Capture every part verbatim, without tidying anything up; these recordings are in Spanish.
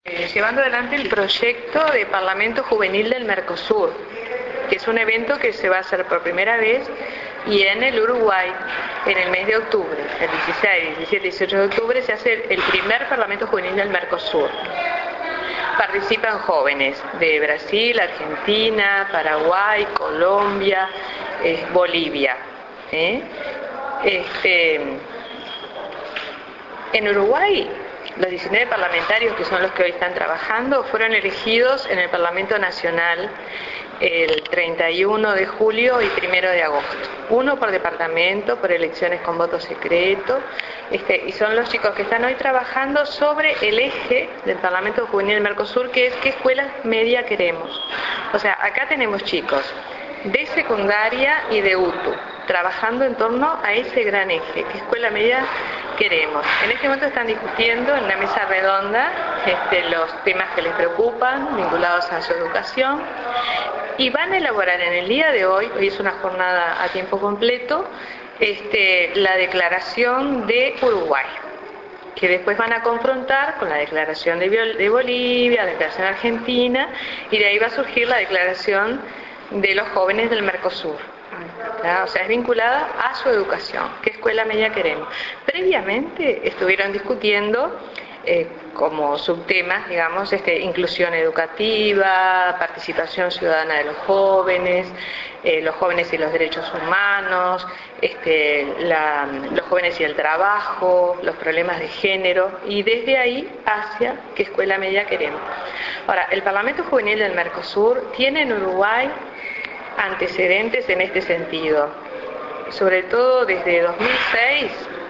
Eh, llevando adelante el proyecto de Parlamento Juvenil del Mercosur, que es un evento que se va a hacer por primera vez y en el Uruguay en el mes de octubre, el dieciséis, diecisiete y dieciocho de octubre se hace el primer Parlamento Juvenil del Mercosur. Participan jóvenes de Brasil, Argentina, Paraguay, Colombia, eh, Bolivia. ¿eh? Este, en Uruguay, los diecinueve parlamentarios, que son los que hoy están trabajando, fueron elegidos en el Parlamento Nacional el treinta y uno de julio y primero de agosto. Uno por departamento, por elecciones con voto secreto, este, y son los chicos que están hoy trabajando sobre el eje del Parlamento Juvenil del Mercosur, que es qué escuela media queremos. O sea, acá tenemos chicos de secundaria y de U T U, trabajando en torno a ese gran eje, qué escuela media queremos. En este momento están discutiendo en una mesa redonda este, los temas que les preocupan, vinculados a su educación, y van a elaborar en el día de hoy, hoy es una jornada a tiempo completo, este, la declaración de Uruguay, que después van a confrontar con la declaración de, de Bolivia, la declaración argentina, y de ahí va a surgir la declaración de los jóvenes del Mercosur. ¿Ya? O sea, es vinculada a su educación, qué escuela media queremos. Previamente estuvieron discutiendo eh, como subtemas, digamos, este, inclusión educativa, participación ciudadana de los jóvenes, eh, los jóvenes y los derechos humanos, este, la, los jóvenes y el trabajo, los problemas de género, y desde ahí hacia qué escuela media queremos. Ahora, el Parlamento Juvenil del Mercosur tiene en Uruguay antecedentes en este sentido, sobre todo desde dos mil seis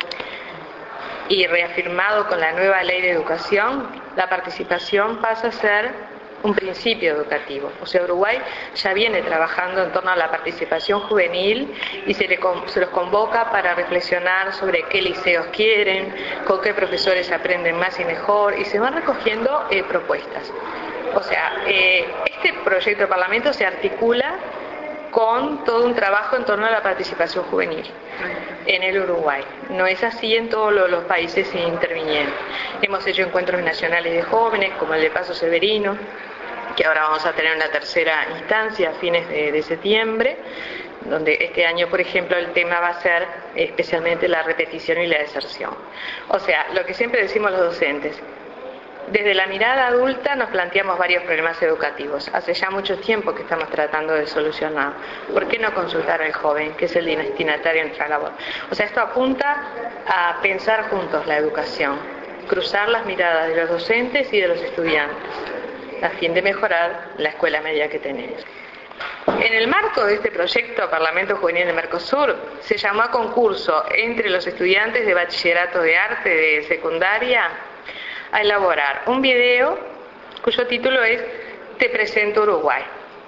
y reafirmado con la nueva ley de educación, la participación pasa a ser un principio educativo. O sea, Uruguay ya viene trabajando en torno a la participación juvenil y se, le, se los convoca para reflexionar sobre qué liceos quieren, con qué profesores aprenden más y mejor, y se van recogiendo eh, propuestas. O sea, eh, este proyecto de Parlamento se articula con todo un trabajo en torno a la participación juvenil en el Uruguay. No es así en todos los, los países intervinientes. Hemos hecho encuentros nacionales de jóvenes, como el de Paso Severino, que ahora vamos a tener una tercera instancia a fines de, de septiembre, donde este año, por ejemplo, el tema va a ser especialmente la repetición y la deserción. O sea, lo que siempre decimos los docentes, desde la mirada adulta nos planteamos varios problemas educativos. Hace ya mucho tiempo que estamos tratando de solucionar. ¿Por qué no consultar al joven, que es el destinatario de nuestra labor? O sea, esto apunta a pensar juntos la educación, cruzar las miradas de los docentes y de los estudiantes, a fin de mejorar la escuela media que tenemos. En el marco de este proyecto Parlamento Juvenil de Mercosur, se llamó a concurso entre los estudiantes de bachillerato de arte de secundaria a elaborar un video cuyo título es Te presento Uruguay.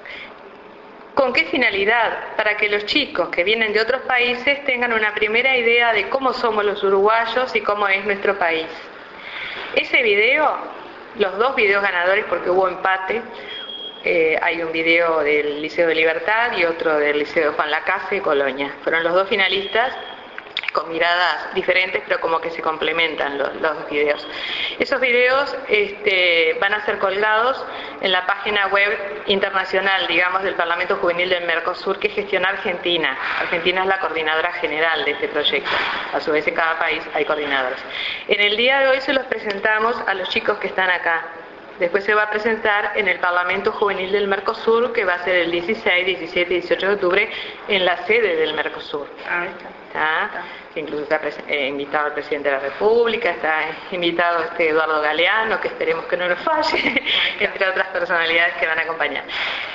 ¿Con qué finalidad? Para que los chicos que vienen de otros países tengan una primera idea de cómo somos los uruguayos y cómo es nuestro país. Ese video, los dos videos ganadores, porque hubo empate, eh, hay un video del Liceo de Libertad y otro del Liceo de Juan Lacase de Colonia. Fueron los dos finalistas, con miradas diferentes, pero como que se complementan los, los dos videos. Esos videos este, van a ser colgados en la página web internacional, digamos, del Parlamento Juvenil del Mercosur, que gestiona Argentina. Argentina es la coordinadora general de este proyecto. A su vez, en cada país hay coordinadores. En el día de hoy se los presentamos a los chicos que están acá. Después se va a presentar en el Parlamento Juvenil del Mercosur, que va a ser el dieciséis, diecisiete y dieciocho de octubre, en la sede del Mercosur. Ahí está. ¿Está? Incluso está eh, invitado el presidente de la República, está invitado este Eduardo Galeano, que esperemos que no nos falle, entre otras personalidades que van a acompañar.